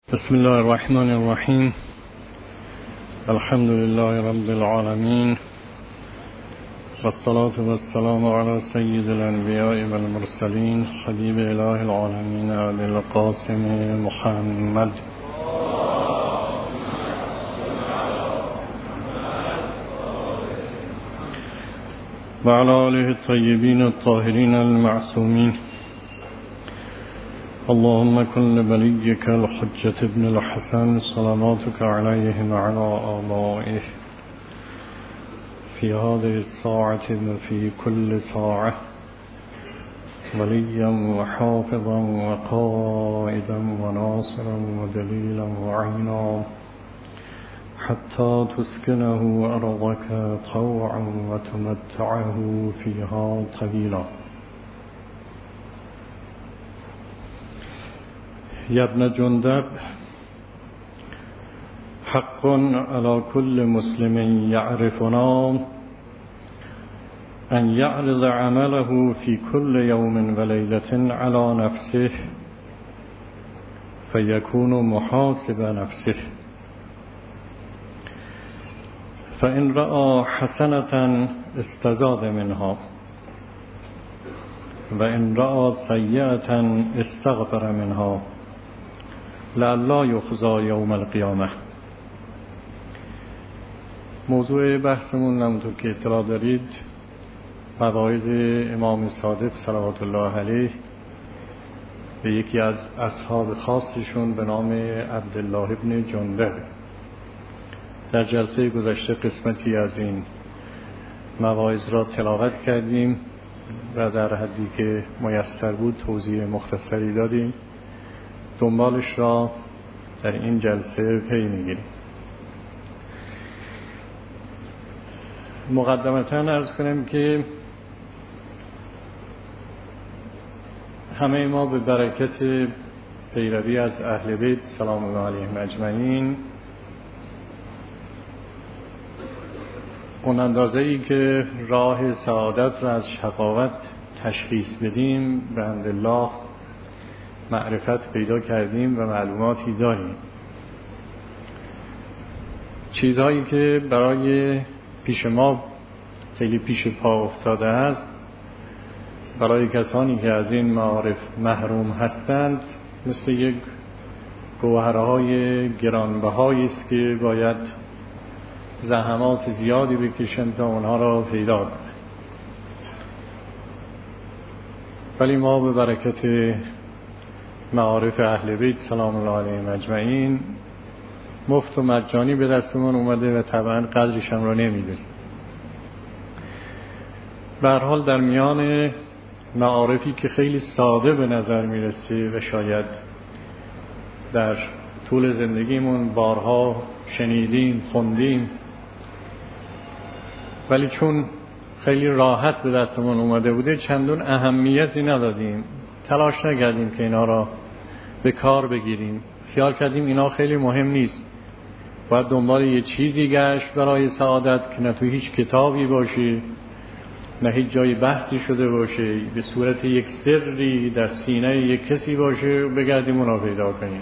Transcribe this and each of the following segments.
بسم الله الرحمن الرحیم. الحمد لله رب العالمین والصلاة والسلام على سید الانبیاء والمرسلین حبیب اله العالمین ابی القاسم محمد و علی آله الطیبین الطاهرین المعصومین. اللهم كن لوليك الحجة ابن الحسن صلواتك عليه وعلى آبائه في هذه الساعة وفي كل ساعة وليا وحافظا وقائدا وناصرا ودليلا وعينا حتى تسكنه أرضك طوعا وتمتعه فيها طويلا. يا ابن جندب حق على كل مسلم يعرفنا أن يعرض عمله في كل يوم وليلة على نفسه فيكون محاسب نفسه، فإن رأى حسنة استزاد منها وإن رأى سيئة استغفر منها لعلا یخزی یوم القیامه. موضوع بحثمون همونطور که اطلاع دارید مواعظ امام صادق صلوات الله علیه به یکی از اصحاب خاصشون به نام عبدالله ابن جندب. در جلسه گذشته قسمتی از این مواعظ را تلاوت کردیم و در حدی که میسر بود توضیح مختصری دادیم. دنبالش را در این جلسه پی میگیریم. مقدمتاً عرض کنم که همه ما به برکت پیروی از اهل بیت سلام الله علیهم اجمعین اون اندازه‌ای که راه سعادت را از شقاوت تشخیص بدیم به حمدالله معرفت پیدا کردیم و معلوماتی داریم. چیزهایی که برای پیش ما خیلی پیش پا افتاده است، برای کسانی که از این معارف محروم هستند، مثل یک گوهرهای گرانبهایی است که باید زحمات زیادی بکشند تا اونها را پیدا کنند. ولی ما به برکت معارف اهل بیت سلام الله علیهم اجمعین مفت و مجانی به دستمون اومده و طبعا قدرش هم رو نمیدونیم. به هر حال در میان معارفی که خیلی ساده به نظر میرسه و شاید در طول زندگیمون بارها شنیدیم خوندیم، ولی چون خیلی راحت به دستمون اومده بوده چندون اهمیتی ندادیم، تلاش نکردیم که اینا را به کار بگیریم. خیال کردیم اینا خیلی مهم نیست، باید دنبال یه چیزی گشت برای سعادت که نه تو هیچ کتابی باشه نه هیچ جای بحثی شده باشه، به صورت یک سری در سینه یک کسی باشه و بگردیم اونا پیدا کنیم.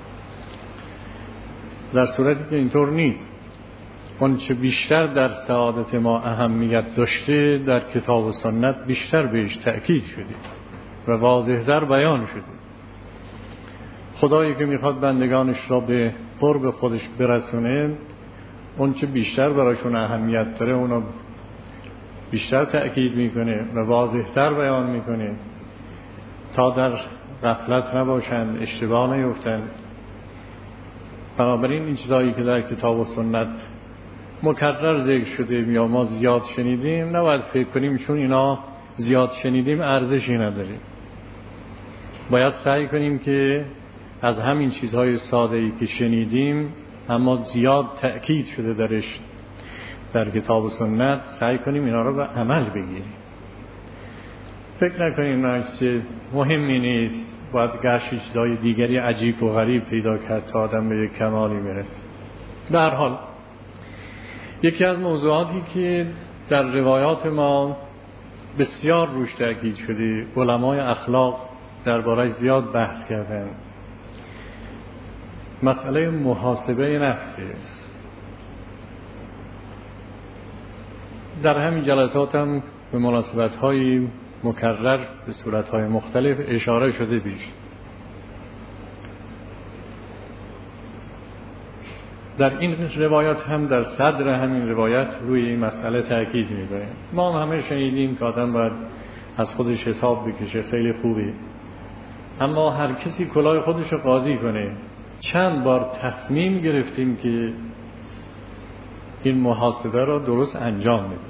در صورتی که اینطور نیست. اون چه بیشتر در سعادت ما اهمیت داشته در کتاب و سنت بیشتر بهش تأکید شده و واضح‌تر بیان شده. خدایی که میخواد بندگانش را به قرب خودش برسونه، اون چه بیشتر براشون اهمیت داره اونو بیشتر تأکید میکنه و واضح‌تر بیان میکنه تا در غفلت نباشند، اشتباه نیفتند. بنابراین این چیزایی که در کتاب و سنت مکرر ذکر شده یا ما زیاد شنیدیم نباید فکر کنیم چون اینا زیاد شنیدیم ارزشی نداریم. باید سعی کنیم که از همین چیزهای ساده‌ای که شنیدیم اما زیاد تأکید شده درش در کتاب و سنت، سعی کنیم اینا رو به عمل بگیریم. فکر نکنیم نه چیز مهمی نیست، باید گشت چیزهای دیگری عجیب و غریب پیدا کرد تا آدم به یک کمالی برسه. به هر حال یکی از موضوعاتی که در روایات ما بسیار روش تأکید شده، علمای اخلاق درباره‌اش زیاد بحث کردن، مسئله محاسبه نفسه. در همین جلسات هم به مناسبت‌های مکرر به صورت‌های مختلف اشاره شده پیش. در این روایات هم در صدر همین روایت روی این مسئله تأکید می‌کنه. ما همه شنیدیم که آدم باید از خودش حساب بکشه، خیلی خوبه. اما هر کسی کلاه خودش رو قاضی کنه. چند بار تصمیم گرفتیم که این محاسبه را درست انجام بدیم.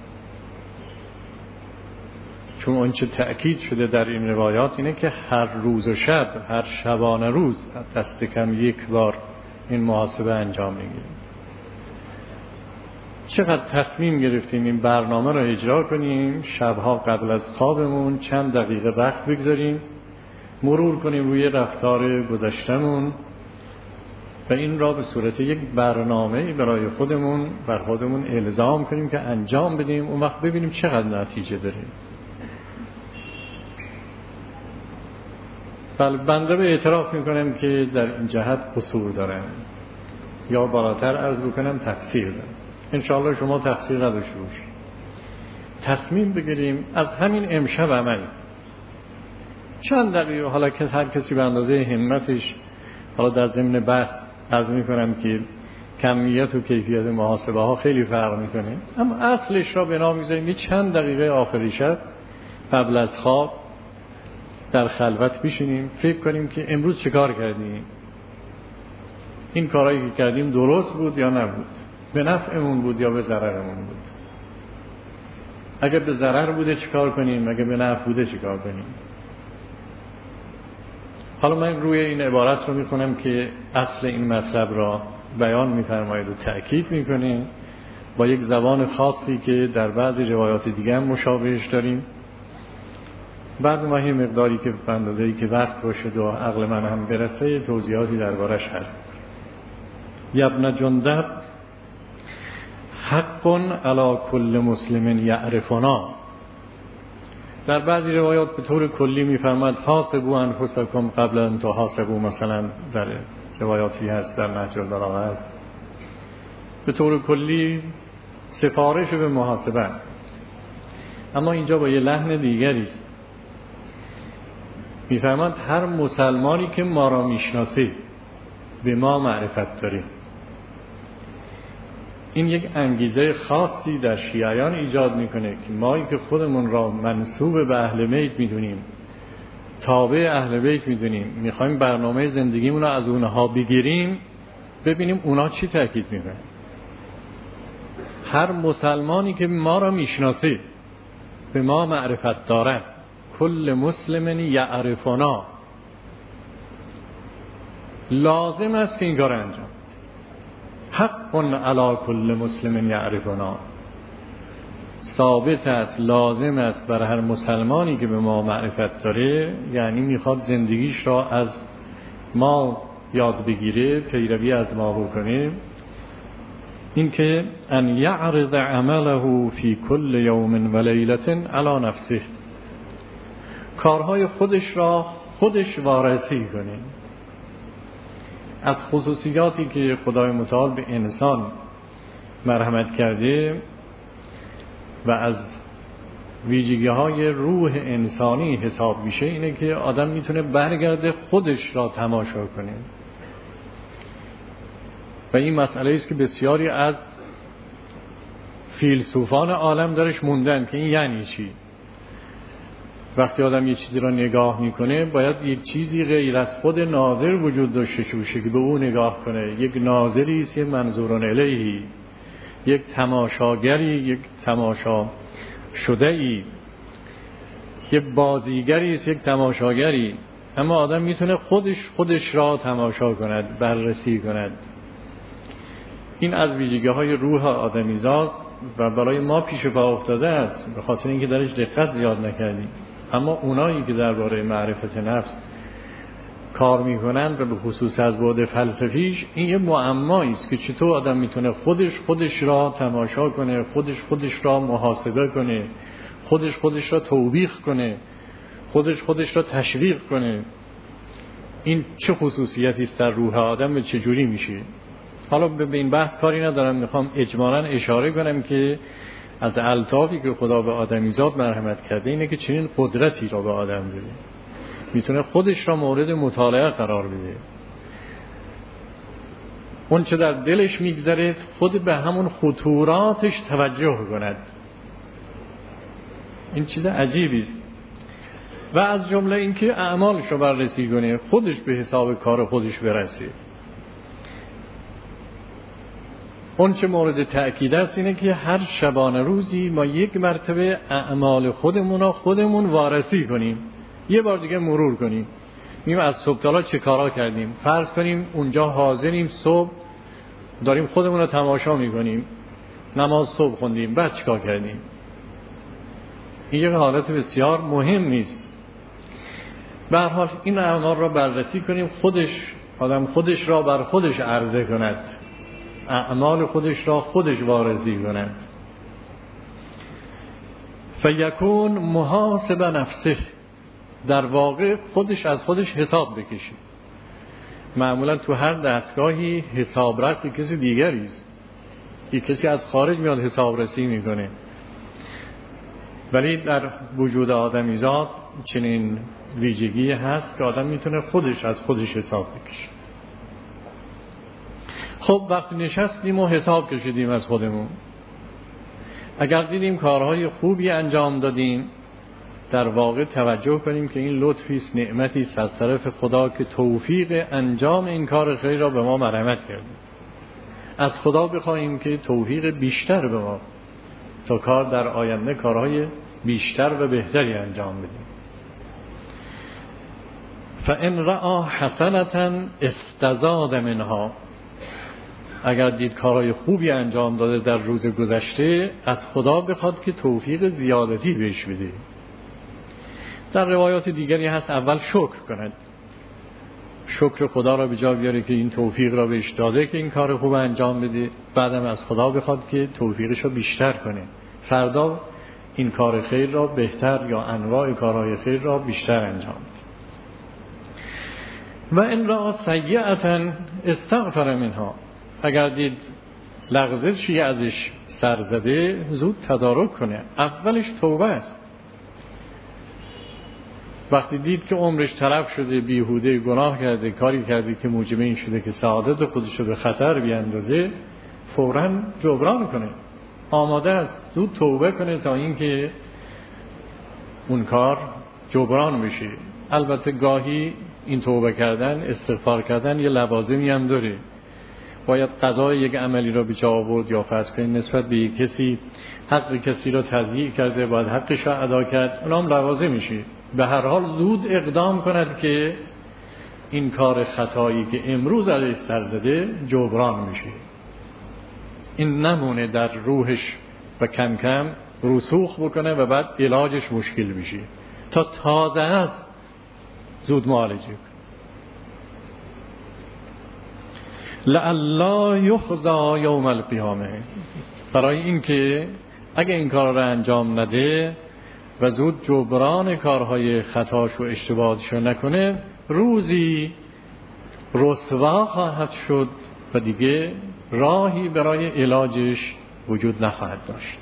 چون آنچه تأکید شده در این روایات اینه که هر روز و شب، هر شبانه روز دست کم یک بار این محاسبه انجام میگیریم. چقدر تصمیم گرفتیم این برنامه را اجرا کنیم، شبها قبل از خوابمون چند دقیقه وقت بگذاریم، مرور کنیم روی رفتار گذشتمون و این را به صورت یک برنامه برای خودمون بر خودمون الزام کنیم که انجام بدیم. اون وقت ببینیم چقدر نتیجه داریم. بله، بنده به اعتراف میکنم که در این جهت قصور دارم، یا بالاتر عرض بکنم تقصیر دارم. انشاءالله شما تقصیر نداشته باشید. تصمیم بگیریم از همین امشب عمل چند دقیقه، حالا که هر کسی به اندازه همتش، حالا در ضمن بحث عرض میکنم که کمیت و کیفیت محاسبه ها خیلی فرق میکنه، اما اصلش را بنا میذاریم چند دقیقه آخری شب قبل از خواب در خلوت بشینیم، فکر کنیم که امروز چه کار کردیم، این کارهایی که کردیم درست بود یا نبود، به نفعمون بود یا به ضررمون بود، اگر به ضرر بوده چه کار کنیم، اگر به نفع بوده چه کار کنیم. حالا من روی این عبارت رو میخونم که اصل این مطلب را بیان میفرماید و تأکید میکنیم با یک زبان خاصی که در بعضی روایات دیگه هم مشابهش داریم. بعد ما این مقداری که به اندازه‌ای که وقت باشه و عقل من هم برسه توضیحاتی دربارش هست. یبن جندب حق علی کل مسلم یعرفنا. در بعضی روایات به طور کلی میفرماد حاسبوا انفسکم قبل ان تحاسبوا، مثلا در روایاتی هست در نهج البلاغه هست. به طور کلی سفارش به محاسبه است، اما اینجا با یه لحن دیگری است. میفرماد هر مسلمانی که ما را میشناسه به ما معرفت داره. این یک انگیزه خاصی در شیعیان ایجاد میکنه که ما که خودمون را منسوب به اهل بیت میدونیم، تابع اهل بیت میدونیم، میخوایم برنامه زندگیمون رو از اونها بگیریم، ببینیم اونا چی تاکید میکنن. هر مسلمانی که ما را میشناسه به ما معرفت داره، کل مسلم یعرفنا، لازم است که این کار انجام. حق علی کل مسلم یعرفنا، ثابت است، لازم است بر هر مسلمانی که به ما معرفت داره، یعنی میخواد زندگیش را از ما یاد بگیره، پیروی از ما بکنه، این که ان یعرض عمله فی کل یوم و لیلة علی نفسه، کارهای خودش را خودش وارسی کنه. از خصوصیاتی که خدای متعال به انسان مرحمت کرده و از ویژگی‌های روح انسانی حساب میشه اینه که آدم میتونه برگرده خودش را تماشا کنه. و این مسئله است که بسیاری از فیلسوفان عالم درش موندن که این یعنی چی. وقتی آدم یه چیزی را نگاه میکنه باید یک چیزی غیر از خود ناظر وجود داشته باشه که به او نگاه کنه. یک ناظری است، یک منظوران الیهی، یک تماشاگری، یک تماشا شده‌ای، یک بازیگری است، یک تماشاگری. اما آدم میتونه خودش را تماشا کند، بررسی کند. این از ویژگی‌های روح آدمیزاد و برای ما پیش پا افتاده است، به خاطر اینکه درش دقت زیاد نکردیم. اما اونایی که درباره معرفت نفس کار میکنن و به خصوص از بعد فلسفیش، این یه معمایی است که چطور آدم میتونه خودش را تماشا کنه، خودش را محاسبه کنه، خودش را توبیخ کنه، خودش را تشویق کنه. این چه خصوصیتی است در روح آدم و چه جوری میشه. حالا به این بحث کاری ندارم، میخوام اجمالاً اشاره کنم که از الطافی که خدا به آدمیزاد مرحمت کرده اینه که چنین قدرتی را به آدم بده، میتونه خودش را مورد مطالعه قرار بده. اون چه در دلش میگذره خود به همون خطوراتش توجه کند. این چیز عجیبی است. و از جمله اینکه اعمالش رو بررسی کنه، خودش به حساب کار خودش برسه. اون چه مورد تأکید است اینه که هر شبانه روزی ما یک مرتبه اعمال خودمون وارسی کنیم، یه بار دیگه مرور کنیم، میگیم از صبح تا حالا چه کارا کردیم. فرض کنیم اونجا حاضریم، صبح داریم خودمون رو تماشا میکنیم، نماز صبح خوندیم، بعد چیکار کردیم. این یک حالت بسیار مهم نیست. به هر حال این اعمال را بررسی کنیم، آدم خودش را بر خودش عرضه کند، اعمال خودش را خودش وارسی کند. فیکون محاسب نفسه، در واقع خودش از خودش حساب بکشید. معمولا تو هر دستگاهی حسابرس کسی دیگری است، یک کسی از خارج میاد حسابرسی میکنه، ولی در وجود آدمیزاد چنین ویژگی هست که آدم میتونه خودش از خودش حساب بکشه. خب وقتی نشستیم و حساب کشیدیم از خودمون، اگر دیدیم کارهای خوبی انجام دادیم، در واقع توجه کنیم که این لطفی است، نعمتی است از طرف خدا که توفیق انجام این کار خیر را به ما مرحمت کرده. از خدا بخواهیم که توفیق بیشتر به ما تا کار در آینده کارهای بیشتر و بهتری انجام بدیم. فَإِنْ رَأَى حَسَنَةً اسْتَزَادَ مِنْهَا، اگر دید کارهای خوبی انجام داده در روز گذشته، از خدا بخواد که توفیق زیادتی بهش بده. در روایات دیگری هست اول شکر کند، شکر خدا را به جا بیاره که این توفیق را بهش داده که این کار خوب انجام بده، بعدم از خدا بخواد که توفیقش را بیشتر کنه، فردا این کار خیر را بهتر یا انواع کارهای خیر را بیشتر انجام بده. و ان را سیئة استغفر منها، اگر دید لغزشی ازش سر زده زود تدارک کنه. اولش توبه است. وقتی دید که عمرش تلف شده، بیهوده گناه کرده، کاری کرده که موجب این شده که سعادت خودش رو به خطر بیاندازه، فوراً جبران کنه، آماده است زود توبه کنه تا اینکه اون کار جبران بشه. البته گاهی این توبه کردن، استغفار کردن یه لوازمی هم داره. باید قضای یک عملی را به جا آورد، یا فرض کنید نسبت به کسی حق کسی را تضییع کرده، باید حقش را ادا کرد، اونام لوازم میشه. به هر حال زود اقدام کند که این کار خطایی که امروز علیش سر زده جبران میشه، این نمونه در روحش و کم کم رسوخ بکنه و بعد علاجش مشکل بشه، تا تازه است زود معالجه کنه. لعلا یخزا یوم القیامه، برای اینکه اگه این کار را انجام نده و زود جبران کارهای خطاش و اشتباهاتش رو نکنه، روزی رسوا خواهد شد و دیگه راهی برای علاجش وجود نخواهد داشت.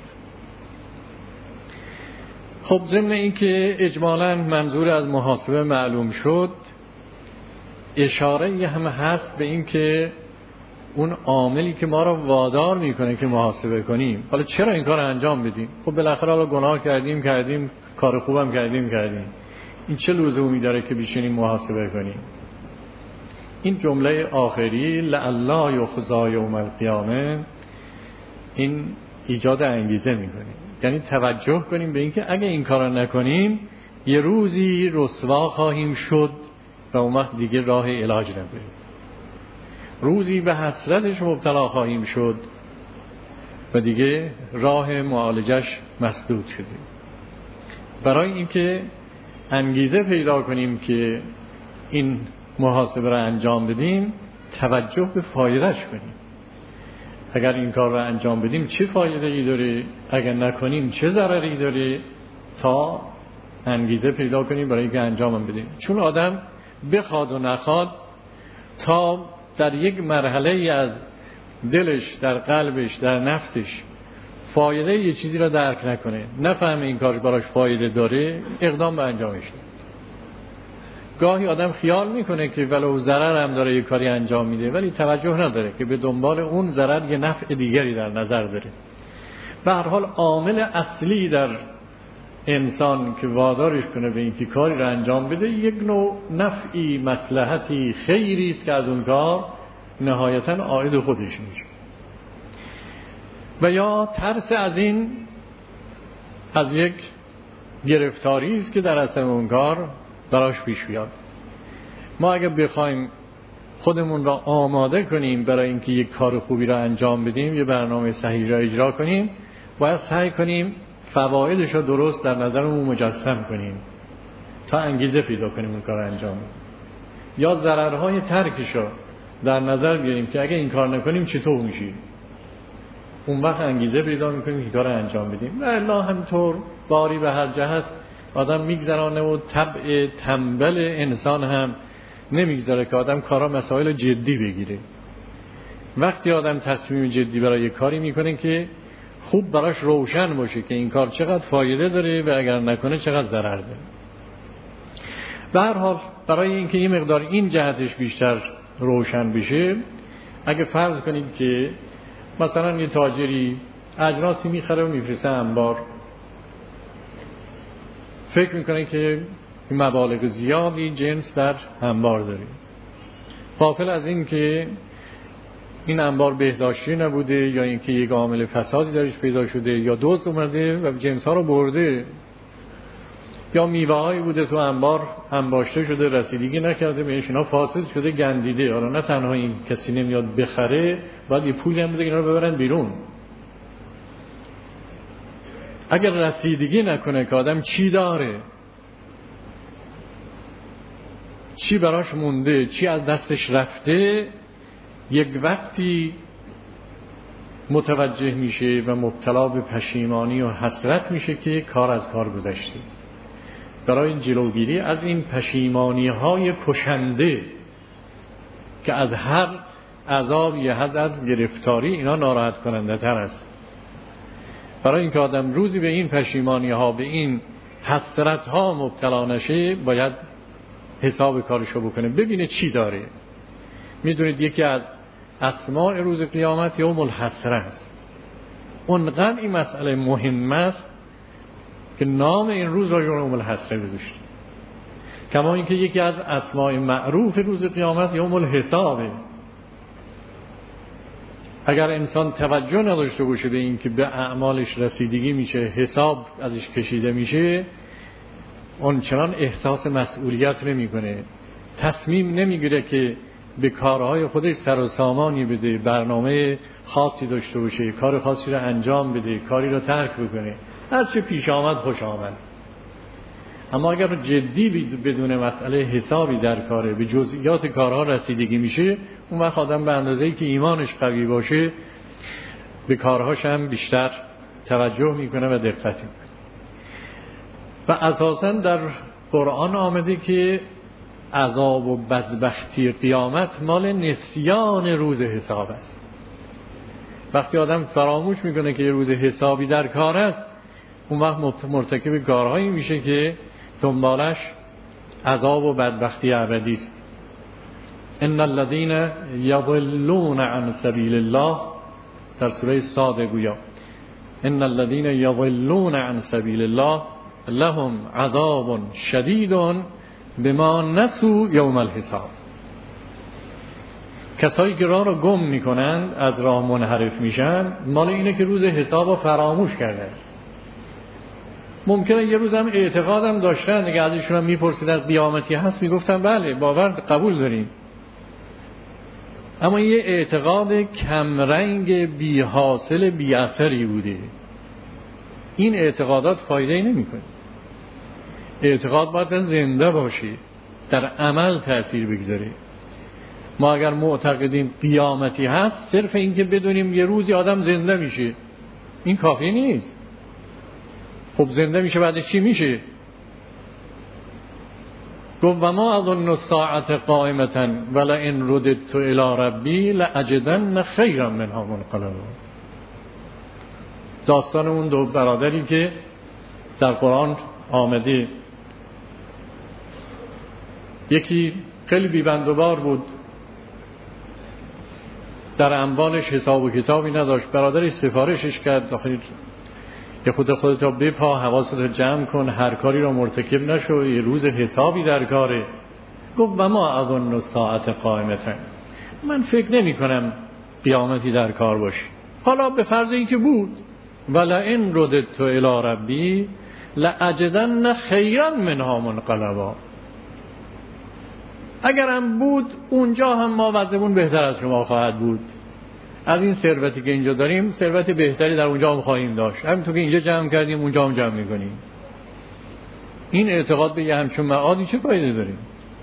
خب ضمن این که اجمالاً منظور از محاسبه معلوم شد، اشاره هم هست به این که اون عاملی که ما را وادار میکنه که محاسبه کنیم، حالا چرا این کار انجام بدیم؟ خب بالاخره حالا گناه کردیم، کار خوبم کردیم، این چه لزومی داره که بشینیم محاسبه کنیم؟ این جمله آخری لعلا یخزا یوم القیامه، این ایجاد انگیزه میکنه، یعنی توجه کنیم به اینکه اگه این کار نکنیم یه روزی رسوا خواهیم شد و اون وقت دیگه راه علاج نداریم، روزی به حسرتش مبتلا خواهیم شد و دیگه راه معالجش مسدود شده. برای اینکه انگیزه پیدا کنیم که این محاسبه را انجام بدیم، توجه به فایدهش کنیم. اگر این کار را انجام بدیم چه فایده ای داره، اگر نکنیم چه ضرری داره، تا انگیزه پیدا کنیم برای اینکه انجام بدیم. چون آدم بخواد و نخواد، تا در یک مرحله از دلش، در قلبش، در نفسش فایده یه چیزی را درک نکنه، نفهمه این کارش براش فایده داره، اقدام به انجامش نمیده. گاهی آدم خیال میکنه که ولو ضرر هم داره یه کاری انجام میده، ولی توجه نداره که به دنبال اون ضرر یه نفع دیگری در نظر داره. به هر حال عامل اصلی در انسان که وادارش کنه به اینکه کاری را انجام بده، یک نوع نفعی، مصلحتی، خیری است که از اون کار نهایتاً عائد خودش میشه. و یا ترس از یک گرفتاری است که در اثر اون کار براش پیش بیاد. ما اگر بخوایم خودمون را آماده کنیم برای اینکه یک کار خوبی را انجام بدیم، یه برنامه صحیح را اجرا کنیم، باید سعی کنیم فوایدش را درست در نظرمون مجسم کنیم تا انگیزه پیدا کنیم اون کار انجام بدیم. یا ضررهای ترکش را در نظر بیاریم که اگه این کار نکنیم چطور میشه، اون وقت انگیزه پیدا میکنیم که کار انجام بدیم. و الا همینطور باری به هر جهت آدم میگذرانه و طبع تنبل انسان هم نمیگذاره که آدم کارا مسائل جدی بگیره. وقتی آدم تصمیم جدی برای یک کاری میکنه که خوب براش روشن باشه که این کار چقدر فایده داره و اگر نکنه چقدر ضرر داره. به هر حال برای اینکه یه مقدار این جهتش بیشتر روشن بشه، اگه فرض کنید که مثلا یه تاجری اجناسی میخره و میفرسته انبار، فکر میکنه که مبالغ زیادی جنس در انبار داره، غافل از این که این انبار بهداشتی نبوده، یا اینکه یک عامل فسادی درش پیدا شده، یا دزد اومده و جنس ها رو برده، یا میوه هایی بوده تو انبار انباشته شده رسیدگی نکرده بهش، اینا فاسد شده گندیده. حالا نه تنها این کسی نمیاد بخره، باید یه پولی هم بده اینا رو ببرن بیرون. اگر رسیدگی نکنه که آدم چی داره، چی براش مونده، چی از دستش رفته، یک وقتی متوجه میشه و مبتلا به پشیمانی و حسرت میشه که کار از کار گذشته. برای جلوگیری از این پشیمانی های کشنده که از هر عذاب یا از گرفتاری اینا ناراحت کننده تر است، برای اینکه آدم روزی به این پشیمانی ها، به این حسرت ها مبتلا نشه، باید حساب کارشو بکنه، ببینه چی داره. میدونید یکی از اسماء روز قیامت یوم الحسره است. اونقدر این مسئله مهم است که نام این روز را یوم الحسره گذاشته. کما اینکه یکی از اسماء معروف روز قیامت یوم الحسابه. اگر انسان توجه نداشته باشه به این که به اعمالش رسیدگی میشه، حساب ازش کشیده میشه، اون چنان احساس مسئولیت نمیکنه، تصمیم نمیگیره که به کارهای خودش سر و سامانی بده، برنامه خاصی داشته باشه، کار خاصی رو انجام بده، کاری رو ترک بکنه، هر چه پیش آمد خوش آمد. اما اگر جدی بدون مسئله حسابی در کاره به جزئیات کارها رسیدگی میشه، اون وقت آدم به اندازه‌ای که ایمانش قوی باشه به کارهاش هم بیشتر توجه میکنه و دقت میکنه. و اساساً در قرآن آمده که عذاب و بدبختی قیامت مال نسیان روز حساب است. وقتی آدم فراموش میکنه که یه روز حسابی در کار است، اون وقت مرتکب کارهایی میشه که دنبالش عذاب و بدبختی ابدی است. ان الذين يضلون عن سبيل الله، در سوره صاد گویا ان الذين يضلون عن سبيل الله لهم عذاب شدید بما نسوا یوم الحساب. کسایی که راه رو گم میکنند، از راه منحرف میشن، مال اینه که روز حساب رو فراموش کردن. ممکنه یه روز هم اعتقادم داشتن، دیگه ازشون هم میپرسیدن قیامتی هست، میگفتن بله باور قبول داریم، اما یه اعتقاد کمرنگ بی حاصل بی اثری بوده. این اعتقادات فایده نمیکنه. اعتقاد باید زنده باشه، در عمل تأثیر بگذاره. ما اگر معتقدیم قیامتی هست، صرف این که بدونیم یه روزی آدم زنده میشه این کافی نیست. خب زنده میشه بعدش چی میشه؟ گفت و ما اظن الساعة قائمة ولئن رددت الی ربی لاجدن خیرا منها منقلبا. داستان اون دو برادری که در قرآن آمده، یکی خیلی بی‌بندوبار بود، در اموالش حساب و کتابی نداشت. برادرش سفارشش کرد آخری یه خودتا بپا، حواست جمع کن، هر کاری را مرتکب نشو، یه روز حسابی در کاره. گفت و ما اظن الساعة قائمة، من فکر نمی کنم قیامتی در کار باشه. حالا به فرض این که بود، ولئن رددت الی ربی لاجدن خیرا منها منقلبا، اگرم بود اونجا هم ما وضعمون بهتر از شما خواهد بود. از این ثروتی که اینجا داریم ثروت بهتری در اونجا هم خواهیم داشت، همینطور که اینجا جمع کردیم اونجا هم جمع میکنیم. این اعتقاد به یه همچون معادی چه فایده داریم؟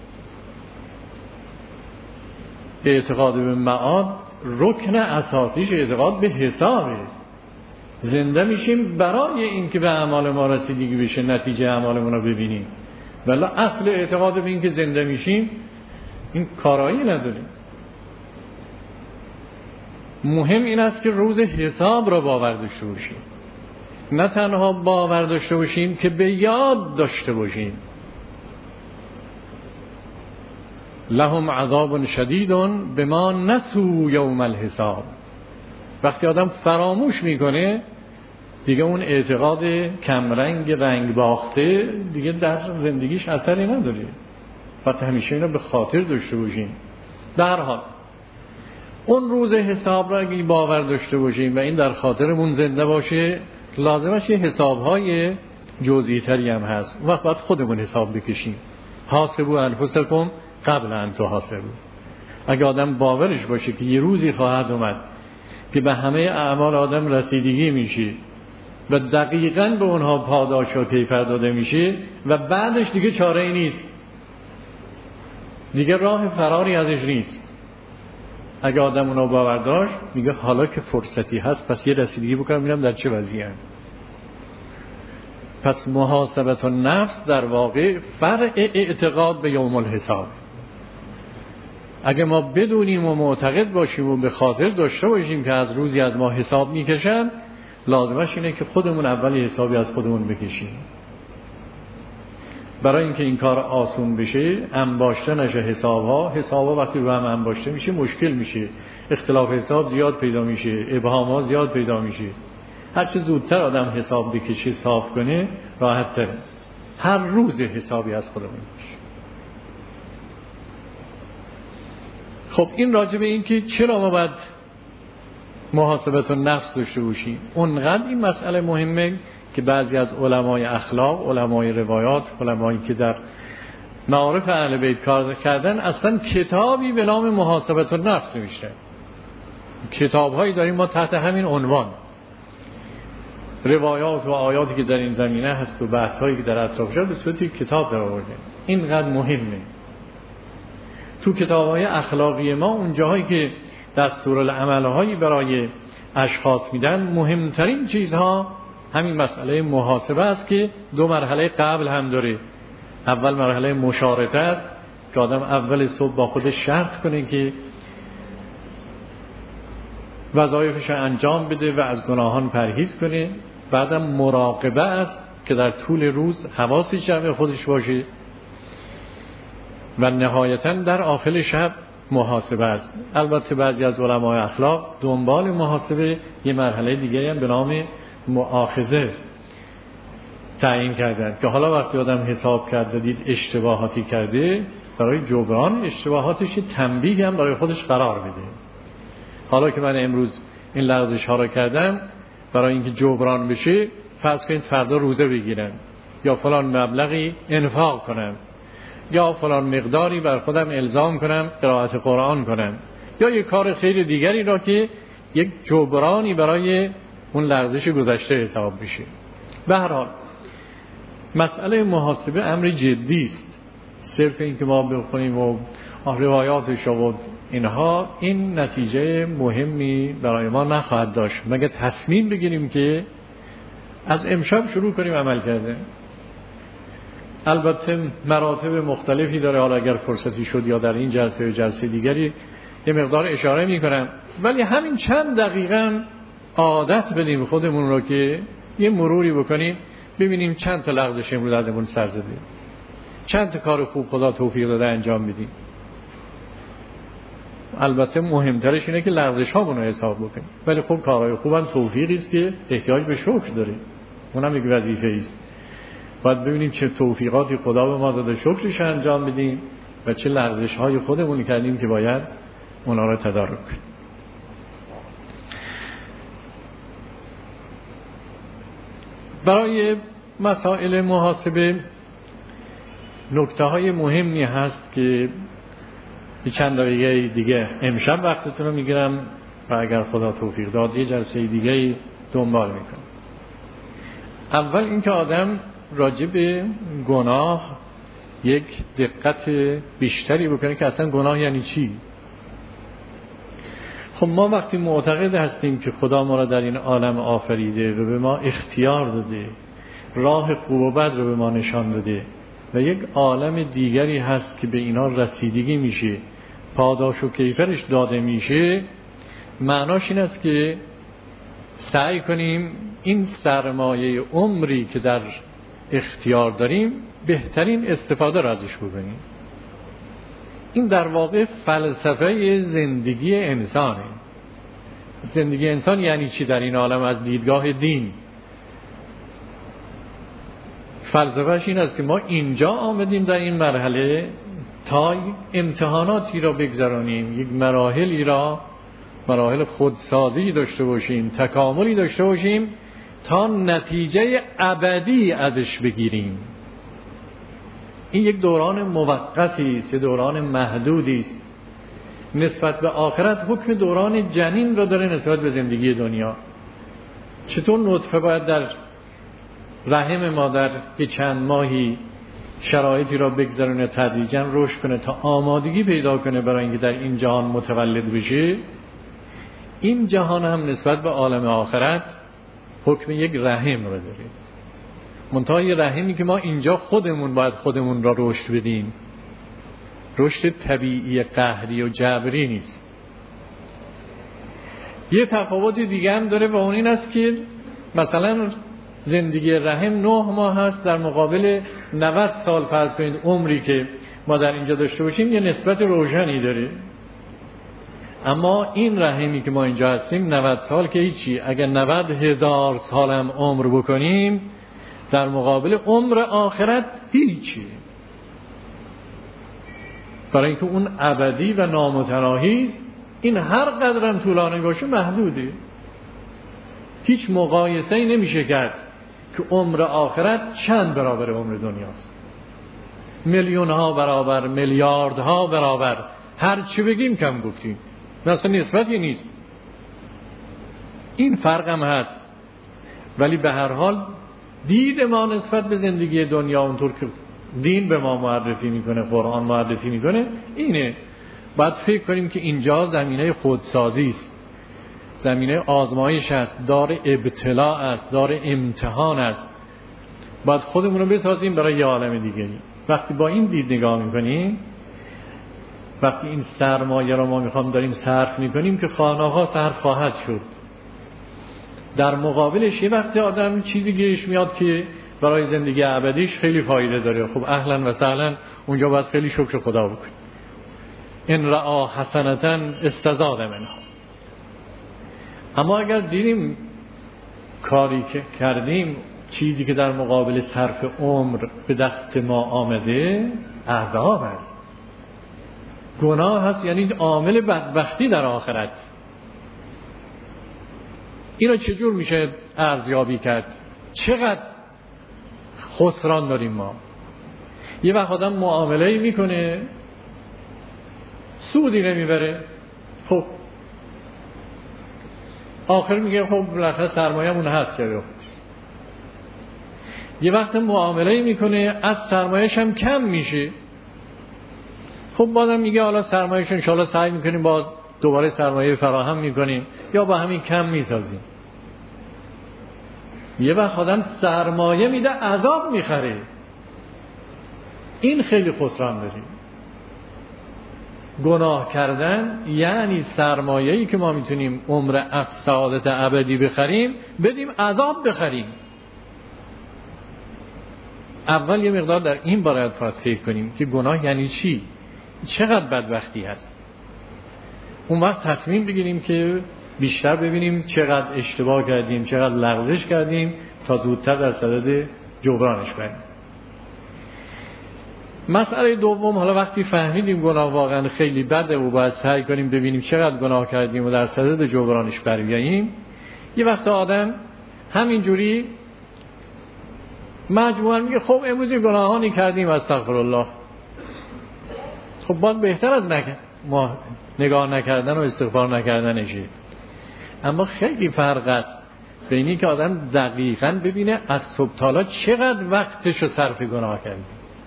اعتقاد به معاد رکن اساسیش اعتقاد به حسابه. زنده میشیم برای این که به اعمال ما رسیدگی بشه، نتیجه اعمالمون رو ببینیم. ولی اصل اعتقاد به این که زنده میشیم این کارایی نداریم. مهم این است که روز حساب را باور داشته باشیم، نه تنها باور داشته باشیم که به یاد داشته باشیم. لهم عذاب شدید بما نسوا یوم الحساب. وقتی آدم فراموش میکنه دیگه اون اعتقاد کمرنگ رنگ باخته دیگه در زندگیش اثری نداره. فقط همیشه اینو به خاطر داشته باشیم. در هر حال اون روز حساب را اگه باور داشته باشیم و این در خاطرمون زنده باشه، لازمش یه حسابهای جزئی تری هم هست. وقت باید خودمون حساب بکشیم. حاسبوا انفسکم قبل ان تحاسبوا. اگه آدم باورش باشه که یه روزی خواهد اومد که به همه اعمال آدم رسیدگی میشه و دقیقاً به اونها پاداش و کیفر داده میشه و بعدش دیگه چاره ای نیست، دیگه راه فراری ازش نیست. اگه آدم اونها باور داشت میگه حالا که فرصتی هست پس یه رسیدگی بکنم ببینم در چه وضعیم. پس محاسبه النفس در واقع فرع اعتقاد به یوم الحساب. اگه ما بدونیم و معتقد باشیم و به خاطر داشته باشیم که از روزی از ما حساب میکشن، لازمش اینه که خودمون اولی حسابی از خودمون بکشیم. برای اینکه این کار آسون بشه، انباشته نشه حسابها وقتی رو هم انباشته میشه مشکل میشه، اختلاف حساب زیاد پیدا میشه، ابهام‌ها زیاد پیدا میشه. هر چه زودتر آدم حساب بکشه، صاف کنه، راحت تره. هر روز حسابی از خودمون باشه. خب این راجع به این که چرا ما باید محاسبه النفس داشته باشیم، اونقدر این مسئله مهمه که بعضی از علمای اخلاق، علمای روایات، علمایی که در معارف اهل بیت کار کردن اصلا کتابی به نام محاسبه النفس نوشته. کتاب‌هایی داریم ما تحت همین عنوان، روایات و آیاتی که در این زمینه هست و بحث‌هایی که در اطرافش به صورت کتاب در آورده. اینقدر مهمه. تو کتاب‌های اخلاقی ما اون جاهایی که دستورالعمل‌هایی برای اشخاص میدن، مهمترین چیزها همین مسئله محاسبه است که دو مرحله قبل هم داره. اول مرحله مشارطه است که آدم اول صبح با خودش شرط کنه که وظایفش انجام بده و از گناهان پرهیز کنه. بعدم مراقبه است که در طول روز حواسش جمع خودش باشه و نهایتاً در آخر شب محاسبه است. البته بعضی از علمای اخلاق دنبال محاسبه یه مرحله دیگری هم به نام مؤاخذه تعیین کردند که حالا وقتی آدم حساب کرده دید اشتباهاتی کرده، برای جبران اشتباهاتش تنبیه هم برای خودش قرار بده. حالا که من امروز این لغزش ها را کردم، برای اینکه جبران بشه فرض کنید فردا روزه بگیرم یا فلان مبلغی انفاق کنم یا فلان مقداری بر خودم الزام کنم قرائت قرآن کنم یا یک کار خیر دیگری را که یک جبرانی برای اون لغزش گذشته حساب میشه. به هر حال مسئله محاسبه امر جدی است. صرف این که ما بخونیم و روایاتش و اینها این نتیجه مهمی برای ما نخواهد داشت مگه تصمیم بگیریم که از امشب شروع کنیم عمل کرده. البته مراتب مختلفی داره، حالا اگر فرصتی شد یا در این جلسه و جلسه دیگری یه مقدار اشاره میکنم، ولی همین چند دقیقه عادت بدیم خودمون رو که یه مروری بکنیم ببینیم چند تا لغزش امروز ازمون سر زده، چند تا کار خوب خدا توفیق داده انجام بدیم. البته مهمترش اینه که لغزش هامون رو حساب بکنیم، ولی خب کارهای خوبم توفیقی است که احتیاج به شکر داره، اونم یک وظیفه است. باید ببینیم چه توفیقاتی خدا به ما داده شکرش انجام بدیم و چه لغزش های خودمون کردیم که باید اونا رو تدارک کنیم. برای مسائل محاسبه نکته های مهمی هست که چند دقیقه دیگه امشب وقتتون رو میگیرم و اگر خدا توفیق داد یه جلسه دیگه دنبال میکنم. اول اینکه آدم راجع به گناه یک دقت بیشتری بکنه که اصلا گناه یعنی چی. خب ما وقتی معتقد هستیم که خدا ما را در این عالم آفریده و به ما اختیار داده، راه خوب و بد رو به ما نشان داده و یک عالم دیگری هست که به اینا رسیدگی میشه، پاداش و کیفرش داده میشه، معناش این است که سعی کنیم این سرمایه عمری که در اختیار داریم بهترین استفاده را ازش بکنیم. این در واقع فلسفه زندگی انسانه. زندگی انسان یعنی چی در این عالم از دیدگاه دین؟ فلسفهش این است که ما اینجا آمدیم در این مرحله تا امتحاناتی را بگذرانیم، یک مراحلی را، مراحل خودسازی داشته باشیم، تکاملی داشته باشیم تا نتیجه ابدی ازش بگیریم. این یک دوران موقتی است، دوران محدودی است. نسبت به آخرت حکم دوران جنین را داره نسبت به زندگی دنیا. چطور نطفه باید در رحم مادر که چند ماهی شرایطی را بگذرونه، تدریجاً رشد کنه تا آمادگی پیدا کنه برای اینکه در این جهان متولد بشه، این جهان هم نسبت به عالم آخرت حکم یک رحم را داره. منتها یه رحمی که ما اینجا خودمون باید خودمون را رشد بدیم، رشد طبیعی قهری و جبری نیست. یه تفاوت دیگه هم داره و اون این است که مثلا زندگی رحم 9 ماه هست در مقابل 90 سال فرض کنید عمری که ما در اینجا داشته باشیم، یه نسبت روشنی داره. اما این رحمی که ما اینجا هستیم 90 سال که هیچی، اگر 90,000 سال هم عمر بکنیم در مقابل عمر آخرت هیچی، برای اینکه اون ابدی و نامتناهی است. این هر قدرم طولانی باشه محدوده، هیچ مقایسه‌ای نمیشه کرد که عمر آخرت چند برابر عمر دنیاست، میلیون‌ها برابر، میلیاردها برابر، هر چی بگیم کم گفتیم، مثلا نسبتی نیست. این فرق هم هست، ولی به هر حال دید ما نسبت به زندگی دنیا اونطور که دین به ما معرفی میکنه، قرآن معرفی میکنه، اینه. باید فکر کنیم که اینجا زمینه خودسازی است، زمینه آزمایش است، دار ابتلاء است، دار امتحان است. باید خودمون رو بسازیم برای یه عالم دیگری. وقتی با این دید نگاه میکنیم، وقتی این سرمایه رو ما میخوام داریم صرف میکنیم که خانه‌ها صرف خواهد شد، در مقابلش یه وقتی آدم چیزی گیرش میاد که برای زندگی ابدیش خیلی فایده داره، خب اهلا و سهلا اونجا باید خیلی شکر خدا بکنیم. ان رأى حسنة استزاد منها. اما اگر دیدیم کاری که کردیم چیزی که در مقابل صرف عمر به دست ما آمده عذاب است، گناه هست، یعنی عامل بدبختی در آخرت. اینو چجور میشه ارزیابی کرد؟ چقدر خسران داریم ما؟ یه وقت آدم معامله‌ای میکنه سودی نمیبره، خب آخر میگه خب بالاخره سرمایه‌مون هست چرا. یه وقت معامله‌ای میکنه از سرمایه‌ش هم کم میشه، خب بازم میگه حالا سرمایه‌ش ان شاءالله سعی میکنیم باز دوباره سرمایه فراهم میکنیم یا با همین کم میسازیم. یه وقت آدم سرمایه میده عذاب میخره، این خیلی خسران داریم. گناه کردن یعنی سرمایه‌ای که ما میتونیم عمر سعادت ابدی بخریم بدیم عذاب بخریم. اول یه مقدار در این باید فکر کنیم که گناه یعنی چی، چقدر بدبختی هست. اون وقت تصمیم بگیریم که بیشتر ببینیم چقدر اشتباه کردیم، چقدر لغزش کردیم تا زودتر در صدد جبرانش بریم. مسئله دوم، حالا وقتی فهمیدیم گناه واقعا خیلی بده و باید سعی کنیم ببینیم چقدر گناه کردیم و در صدد جبرانش بریم. یه وقت آدم همینجوری مجموعاً میگه خب امروز گناهانی کردیم استغفرالله. خب باید بهتر از ما نگاه نکردن و استغفار نکردنشه. اما خیلی فرق است بین این که آدم دقیقاً ببینه از صبح تا حالا چقدر وقتشو صرف گناه کرده.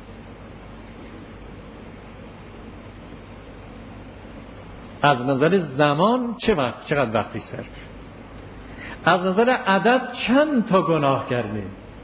از نظر زمان چقدر وقتی صرف، از نظر عدد چند تا گناه کرده.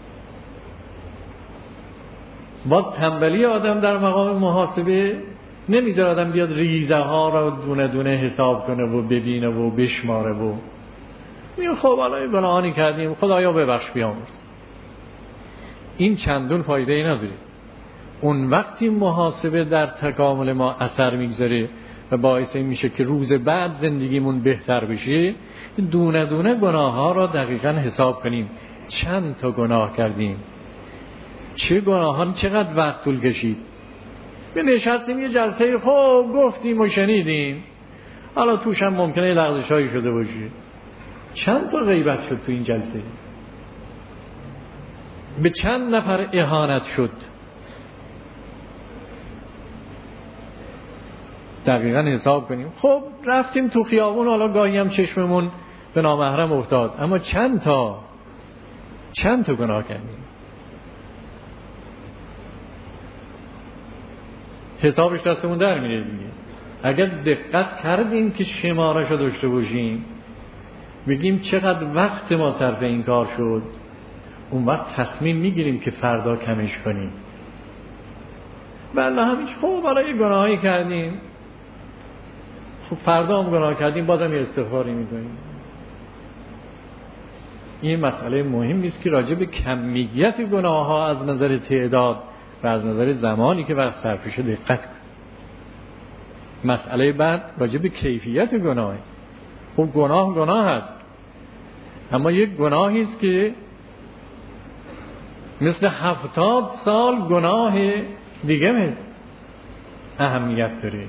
با تنبلی آدم در مقام محاسبه نمیذاره آدم بیاد ریزه ها را دونه دونه حساب کنه و ببینه و بشماره و میگه خب حالا گناهانی کردیم خدایا ببخش بیامرز. این چندون فایده ای نداره. اون وقتی محاسبه در تکامل ما اثر میگذاره و باعث این میشه که روز بعد زندگیمون بهتر بشه، دونه دونه گناه ها را دقیقاً حساب کنیم. چند تا گناه کردیم، چه گناهان چقدر وقت طول کشید. به نشستیم یه جلسه خب گفتیم و شنیدیم، حالا توش هم ممکنه لغزش هایی شده باشه. چند تا غیبت شد تو این جلسه، به چند نفر اهانت شد. دقیقاً حساب کنیم. خب رفتیم تو خیابون، حالا گاهی هم چشممون به نامحرم افتاد، اما چند تا گناه کردیم. حسابش دستمون در میره دیگه. اگر دقت کردیم که شماره‌شو داشته باشیم، بگیم چقدر وقت ما صرف این کار شد، اون وقت تصمیم میگیریم که فردا کمش کنیم. بله همیشه خب حالا یه گناهی کردیم، خب فردا هم گناه کردیم، بازم یه استغفاری میکنیم. این مسئله مهم نیست که راجع به کمیت گناه ها از نظر تعداد و از نظر زمانی که وقت صرف شده دقت کن. مسئله بعد راجع به کیفیت گناه. خب گناه هست، اما یک گناهی است که مثل 70 سال گناه دیگه اهمیت داره.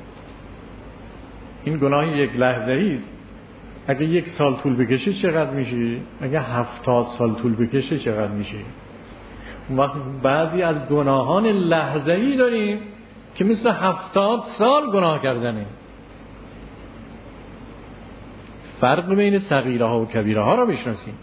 این گناه یک لحظه‌ای است. اگه 1 سال طول بکشه چقدر میشه؟ اگه 70 سال طول بکشه چقدر میشه؟ اون وقت بعضی از گناهان لحظه‌ای داریم که مثل 70 سال گناه کردنه. فرق بین صغیره ها و کبیره ها را بشناسیم.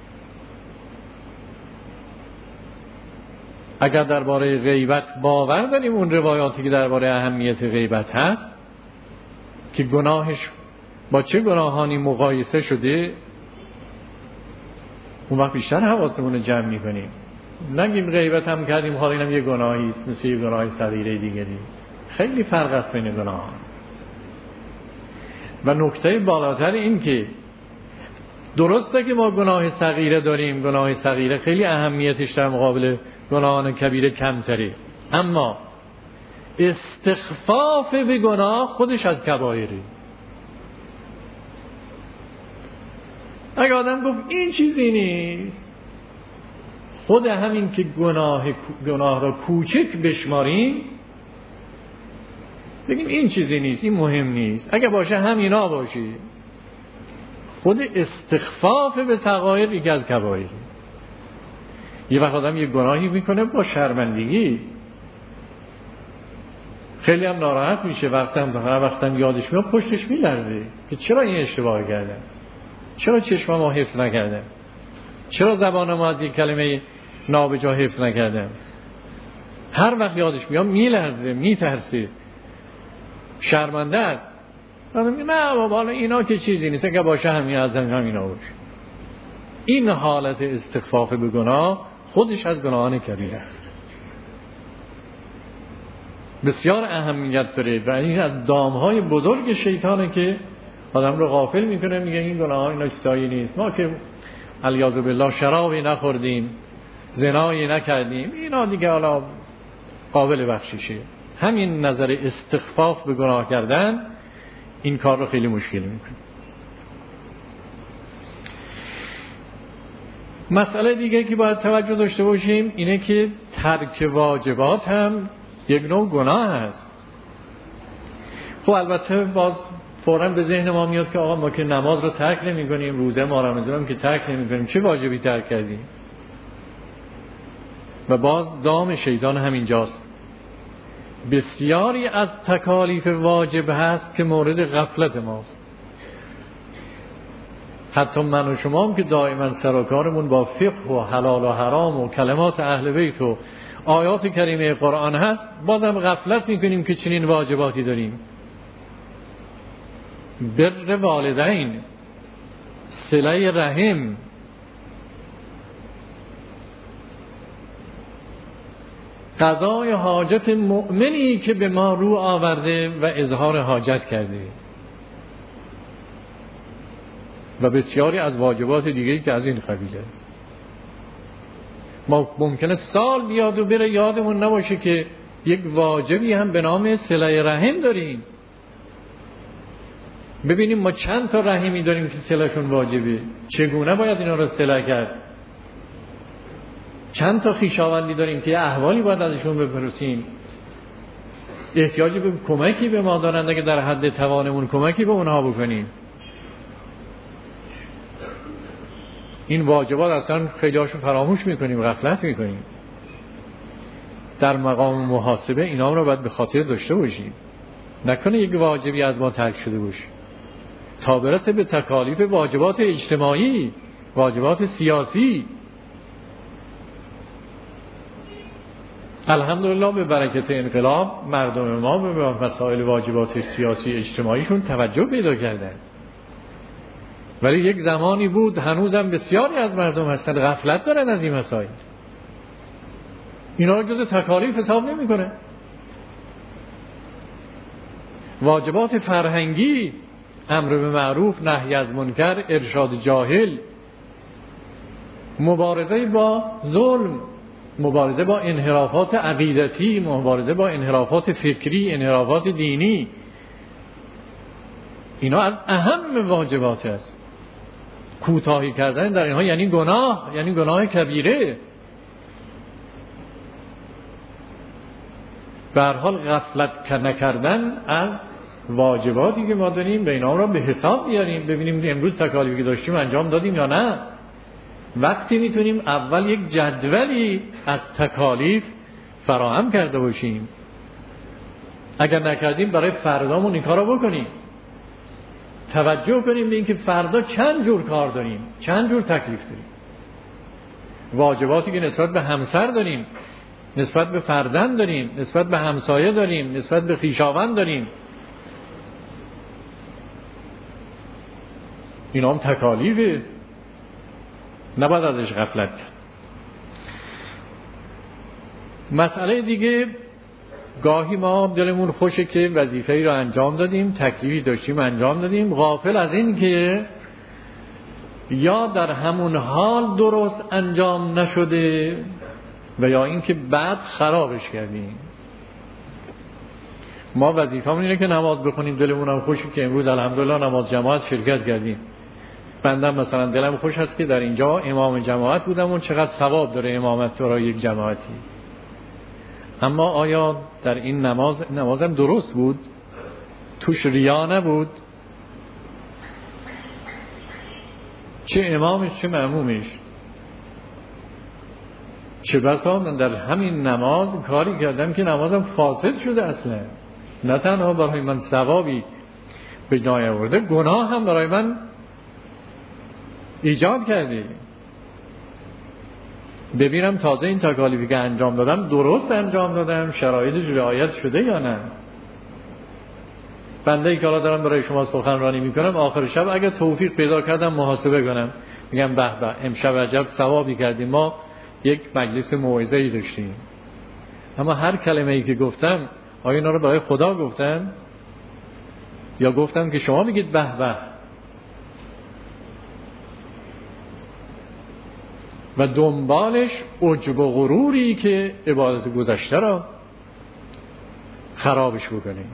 اگر درباره غیبت باور داریم، اون روایاتی که درباره اهمیت غیبت هست که گناهش با چه گناهانی مقایسه شده، اون وقت بیشتر حواسمون رو جمع می‌کنیم. نگیم غیبت هم کردیم حالا اینم یه گناهی است مثل یه گناه صغیره دیگری. خیلی فرق است بین گناهان. و نکته بالاتر این که درسته که ما گناه صغیره داریم، گناه صغیره خیلی اهمیتش در مقابل گناهان کبیره کمتره، اما استخفاف به گناه خودش از کبایره. اگه آدم گفت این چیزی نیست، خود همین که گناه را کوچک بشماریم، بگیم این چیزی نیست، این مهم نیست، اگه باشه همینا باشه، خود استخفاف به صغایر یکی از کبایر. یه وقت آدم یه گناهی میکنه با شرمندگی، خیلی هم ناراحت میشه، وقتم یادش میاد پشتش میلرزه که چرا این اشتباه کردم، چرا چشمم ما حفظ نکردم، چرا زبانم از یک کلمه نابجا حفظ نکردم. هر وقت یادش میاد میلرزه، میترسه، شرمنده است. نه بابا حالا اینا که چیزی نیست، که باشه همینا باشه. این حالت استخفاف به گناه خودش از گناهان کبیره است. بسیار اهمیت داره و این از دامهای بزرگ شیطانه که آدم رو غافل میکنه، میگه این گناه ها اینا چیزایی نیست، ما که علیاذ بالله شرابی نخوردیم، زنایی نکردیم، اینا دیگه حالا قابل بخشیشه. همین نظر استخفاف به گناه کردن این کار رو خیلی مشکل میکنه. مسئله دیگه که باید توجه داشته باشیم اینه که ترک واجبات هم یک نوع گناه هست. خب البته باز فوراً به ذهن ما میاد که آقا ما که نماز رو ترک نمی کنیم، روزه ماه رمضان هم که ترک نمی کنیم، چه واجبی ترک کردیم؟ و باز دام شیطان همینجاست. بسیاری از تکالیف واجب هست که مورد غفلت ماست. حتی من و شما هم که دائما سر و کارمون با فقه و حلال و حرام و کلمات اهل بیت و آیات کریمه قرآن هست، بازم غفلت میکنیم که چنین واجباتی داریم. بر والدین، صله رحم، قضای حاجت مؤمنی که به ما رو آورده و اظهار حاجت کرده، و بسیاری از واجبات دیگری که از این قبیل است. ما ممکنه سال بیاد و بره یادمون نباشه که یک واجبی هم به نام صله رحم داریم. ببینیم ما چند تا رحمی داریم که صلهشون واجبه، چگونه باید اینا رو صله کرد. چند تا خویشاوندی داریم که احوالی باید ازشون بپرسیم، احتیاجی به کمکی به ما دارند، اگه در حد توانمون کمکی به اونها بکنیم. این واجبات اصلا خیلی هاشو فراموش میکنیم، غفلت میکنیم. در مقام محاسبه اینا رو باید به خاطر داشته باشیم، نکنه یک واجبی از ما ترک شده باشه. تا برسه به تکالیف واجبات اجتماعی، واجبات سیاسی، الحمدلله به برکت انقلاب مردم ما به مسائل واجبات سیاسی اجتماعیشون توجه پیدا کردن. ولی یک زمانی بود هنوزم بسیاری از مردم هستن غفلت دارن از این مسائل. اینا رو جز تکالیف حساب نمی کنه. واجبات فرهنگی، امر به معروف، نهی از منکر، ارشاد جاهل، مبارزه با ظلم، مبارزه با انحرافات عقیدتی، مبارزه با انحرافات فکری، انحرافات دینی، اینا از اهم واجبات است. کوتاهی کردن در اینها یعنی گناه، یعنی گناه کبیره. به هر حال غفلت نکردن از واجباتی که ما داریم، به اینا را به حساب بیاریم، ببینیم امروز تکالیفی که داشتیم انجام دادیم یا نه. وقتی میتونیم اول یک جدولی از تکالیف فراهم کرده باشیم، اگر نکردیم برای فردامون این کارو بکنیم. توجه کنیم به اینکه فردا چند جور کار داریم، چند جور تکلیف داریم. واجباتی که نسبت به همسر داریم، نسبت به فرزند داریم، نسبت به همسایه داریم، نسبت به خویشاوند داریم. اینا هم تکالیفه، نباید ازش غفلت کرد. مسئله دیگه، گاهی ما دلمون خوشه که وظیفه‌ای رو انجام دادیم، تکلیفی داشتیم انجام دادیم، غافل از این که یا در همون حال درست انجام نشده و یا این که بعد خرابش کردیم. ما وظیفه‌مون اینه که نماز بخونیم، دلمون هم خوشه که امروز الحمدلله نماز جماعت شرکت کردیم. بندم مثلا دلم خوش هست که در اینجا امام جماعت بودم و چقدر ثواب داره امامت برای یک جماعتی. اما آیا در این نمازم درست بود؟ توش ریا نبود؟ چه امامش چه مأمومش؟ چه بسا من در همین نماز کاری کردم که نمازم فاسد شده اصلا. نه تنها برای من ثوابی به جای آورده، گناه هم برای من ایجاد کردی. ببینم تازه این تکالیفی که انجام دادم درست انجام دادم، شرایطش رعایت شده یا نه. بنده ای که حالا دارم برای شما سخنرانی میکنم، آخر شب اگه توفیق پیدا کردم محاسبه کنم، میگم به به امشب عجب ثوابی کردیم، ما یک مجلس موعظه‌ای داشتیم، اما هر کلمه‌ای که گفتم آیا اینا رو برای خدا گفتن یا گفتن که شما بگید به به؟ و دنبالش عجب و غروری که عبادت گذشته را خرابش بکنیم،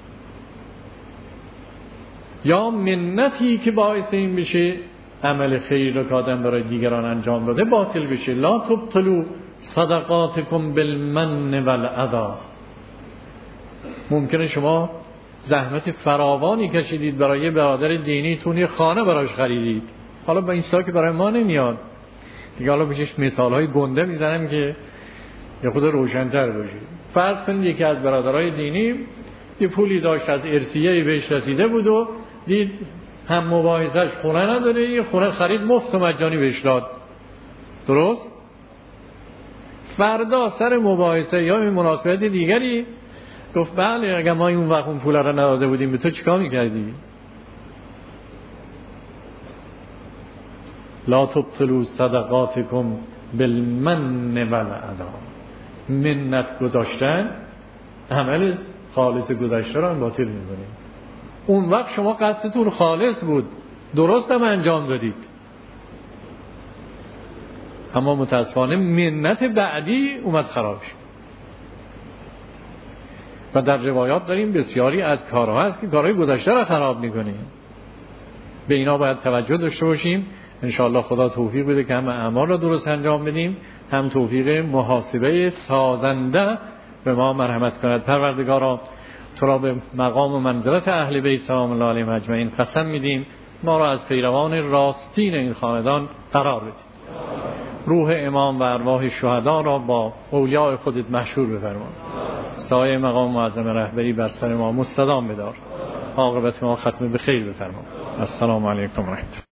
یا منتی که باعث این بشه عمل خیر رو که آدم برای دیگران انجام داده باطل بشه. لا تبطلوا صدقاتکم بالمن والعذا. ممکنه شما زحمت فراوانی کشیدید برای یه برادر دینیتون، یه خانه براش خریدید، حالا با این سا که برای ما نمیاد دیگه، حالا بهش مثالهای گنده میزنم که یه خود روشن‌تر باشه. فرض کنید یکی از برادرای دینی یه پولی داشت از ارثیه‌ای بهش رسیده بود و دید هم مباحثش خونه نداره، یه خونه خرید مفت و مجانی بهش داد. درست؟ فردا سر مباحثه یا این مناسبت دیگری گفت بله اگه ما اون وقت اون پولا رو نداده بودیم به تو چیکار می‌کردی؟ لا تبطلوا صدقاتکم بالمن والعذا. منت گذاشتن عمل خالص گذشته رو باطل می‌کنه. اون وقت شما قصدتون خالص بود، درست هم انجام دادید، اما متاسفانه منت بعدی اومد خراب شد. و در روایات داریم بسیاری از کارها هست که کارهای گذشته را خراب می‌کنه. به اینا باید توجه داشته باشیم. انشاءالله خدا توفیق بده که هم اعمال را درست انجام بدیم، هم توفیق محاسبه سازنده به ما مرحمت کند. پروردگارا تو را به مقام و منزلت اهل بیت سلام الله علیهم اجمعین قسم میدیم ما را از پیروان راستین این خاندان قرار بدیم. روح امام و ارواح شهدا را با اولیاء خودت محشور بفرما. سایه مقام معظم رهبری بر سر ما مستدام بدار. عاقبت ما ختم به خیر بفرما. السلام علیکم و رحمت الله.